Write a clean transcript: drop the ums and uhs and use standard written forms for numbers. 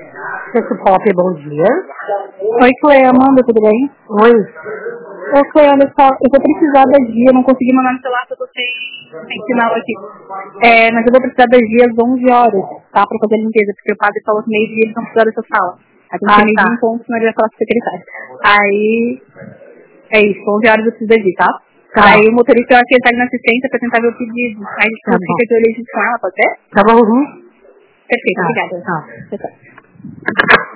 Sexo Pop, bom dia. Oi, Clê, Amanda, tudo bem? Oi. Ô, Clê, olha só, eu vou precisar da Gia, não consegui mandar no celular, porque eu tô sem sinal aqui. Mas eu vou precisar da Gia às 11 horas, tá? Pra fazer a limpeza, porque o padre falou que meio-dia eles não precisaram dessa sala. A gente tem meio-dia em ponto, senão ele vai falar com o secretário. Aí, é isso, 11 horas eu preciso da Gia, tá? Aí o motorista eu acho que ele tá ali na assistência pra tentar ver o pedido. Aí a gente fica de olho junto com ela, pode ser? Tá bom, Perfeito, obrigada. Tá. Tchau.